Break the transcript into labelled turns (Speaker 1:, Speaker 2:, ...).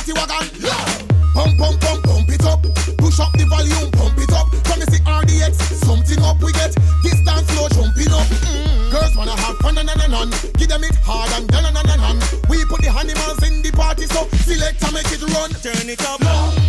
Speaker 1: party wagon. Pump, pump, pump, pump it up. Push up the volume, pump it up. Come and see RDX, something up we get. This dance floor jumping up. Girls wanna have fun, and give them it hard and done. We put the animals in the party, so select and make it run.
Speaker 2: Turn it up.